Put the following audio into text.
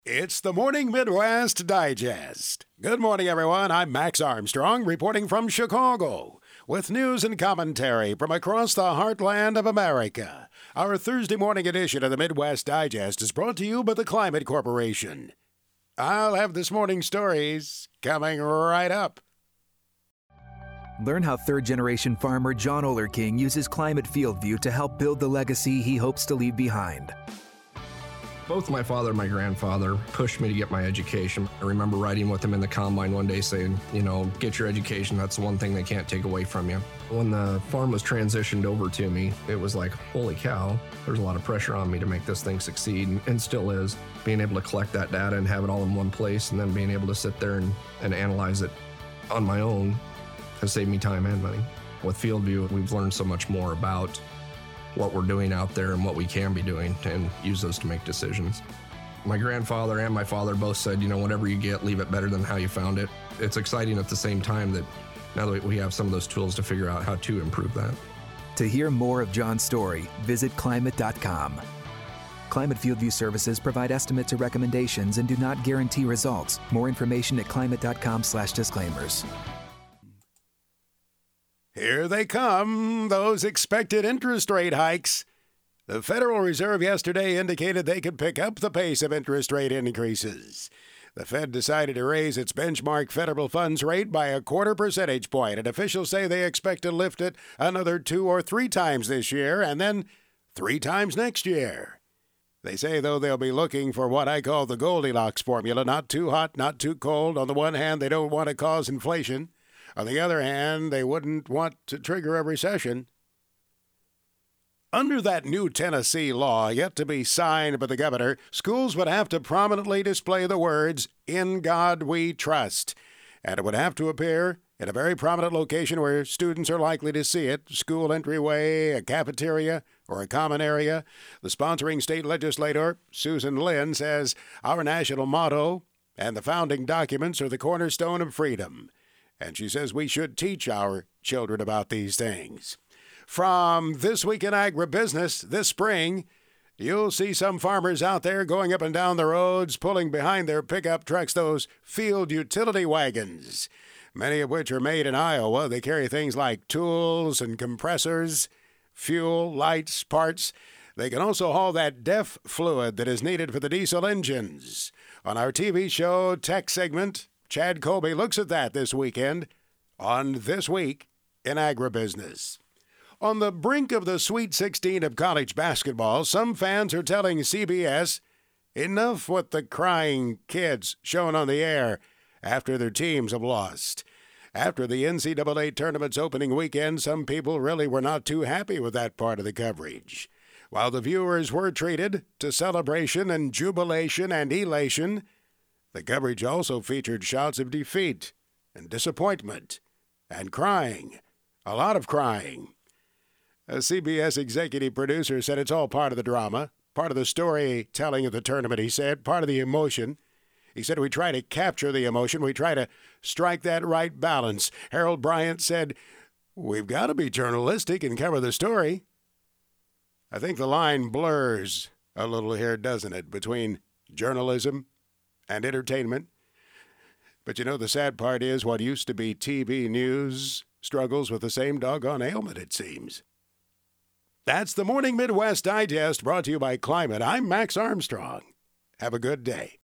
It's the Morning Midwest Digest. Good morning, everyone. I'm Max Armstrong, reporting from Chicago, with news and commentary from across the heartland of America. Our Thursday morning edition of the Midwest Digest is brought to you by the Climate Corporation. I'll have this morning's stories coming right up. Learn how third-generation farmer John Olerking uses Climate FieldView to help build the legacy he hopes to leave behind. Both my father and my grandfather pushed me to get my education. I remember riding with them in the combine one day saying, get your education. That's the one thing they can't take away from you. When the farm was transitioned over to me, it was like, holy cow, there's a lot of pressure on me to make this thing succeed, and still is. Being able to collect that data and have it all in one place, and then being able to sit there and analyze it on my own has saved me time and money. With FieldView, we've learned so much more about what we're doing out there and what we can be doing, and use those to make decisions. My grandfather and my father both said, whatever you get, leave it better than how you found it. It's exciting at the same time that now that we have some of those tools to figure out how to improve that. To hear more of John's story, visit climate.com. Climate FieldView services provide estimates or recommendations and do not guarantee results. More information at climate.com/disclaimers. Here they come, those expected interest rate hikes. The Federal Reserve yesterday indicated they could pick up the pace of interest rate increases. The Fed decided to raise its benchmark federal funds rate by a 0.25 percentage point, and officials say they expect to lift it another 2 or 3 times this year and then 3 times next year. They say, though, they'll be looking for what I call the Goldilocks formula, not too hot, not too cold. On the one hand, they don't want to cause inflation. On the other hand, they wouldn't want to trigger a recession. Under that new Tennessee law, yet to be signed by the governor, schools would have to prominently display the words, "In God We Trust," and it would have to appear in a very prominent location where students are likely to see it: school entryway, a cafeteria, or a common area. The sponsoring state legislator, Susan Lynn, says our national motto and the founding documents are the cornerstone of freedom. And she says we should teach our children about these things. From This Week in Agribusiness this spring, you'll see some farmers out there going up and down the roads, pulling behind their pickup trucks those field utility wagons, many of which are made in Iowa. They carry things like tools and compressors, fuel, lights, parts. They can also haul that DEF fluid that is needed for the diesel engines. On our TV show Tech segment, Chad Colby looks at that this weekend on This Week in Agribusiness. On the brink of the Sweet 16 of college basketball, some fans are telling CBS, enough with the crying kids shown on the air after their teams have lost. After the NCAA tournament's opening weekend, some people really were not too happy with that part of the coverage. While the viewers were treated to celebration and jubilation and elation, the coverage also featured shouts of defeat and disappointment and crying, a lot of crying. A CBS executive producer said it's all part of the drama, part of the storytelling of the tournament, he said, part of the emotion. He said we try to capture the emotion, we try to strike that right balance. Harold Bryant said, we've got to be journalistic and cover the story. I think the line blurs a little here, doesn't it, between journalism and entertainment. But the sad part is what used to be TV news struggles with the same doggone ailment, it seems. That's the Morning Midwest Digest, brought to you by Climate. I'm Max Armstrong. Have a good day.